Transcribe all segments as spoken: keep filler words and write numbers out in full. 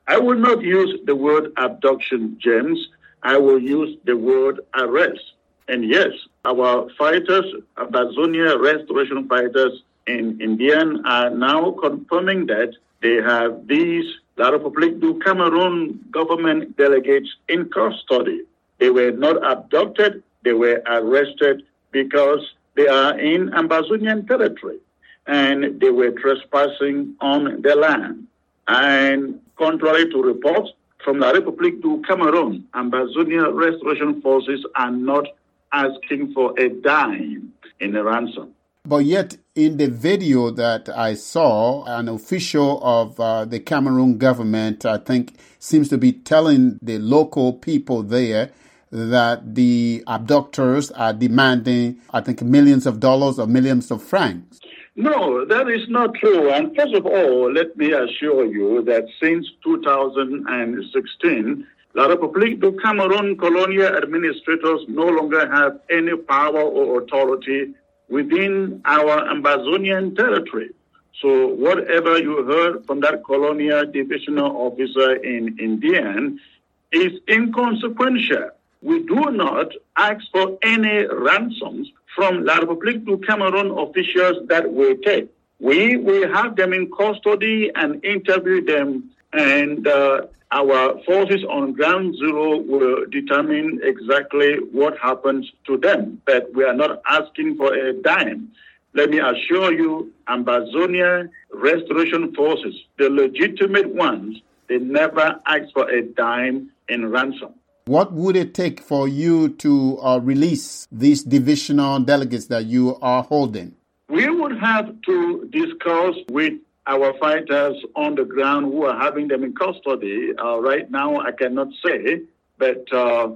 I will not use the word abduction, James. I will use the word arrest. And yes, our fighters, Ambazonia restoration fighters in India, are now confirming that they have these La République du Cameroon government delegates in custody. They were not abducted, they were arrested because they are in Ambazonian territory and they were trespassing on the land. And contrary to reports from La République du Cameroon, Ambazonia restoration forces are not asking for a dime in a ransom. But yet, in the video that I saw, an official of uh, the Cameroon government, I think, seems to be telling the local people there that the abductors are demanding, I think, millions of dollars or millions of francs. No, that is not true. And first of all, let me assure you that since two thousand sixteen, La République du Cameroon colonial administrators no longer have any power or authority within our Ambazonian territory. So whatever you heard from that colonial divisional officer in Indian is inconsequential. We do not ask for any ransoms from La République du Cameroon officials that we take. We will have them in custody and interview them, and uh, our forces on ground zero will determine exactly what happens to them. But we are not asking for a dime. Let me assure you, Ambazonia restoration forces, the legitimate ones, they never ask for a dime in ransom. What would it take for you to uh, release these divisional delegates that you are holding? We would have to discuss with our fighters on the ground who are having them in custody. Uh, right now, I cannot say, but uh,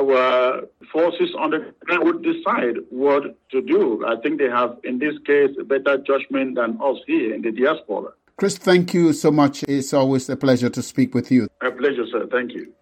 our forces on the ground would decide what to do. I think they have, in this case, better judgment than us here in the diaspora. Chris, thank you so much. It's always a pleasure to speak with you. A pleasure, sir. Thank you.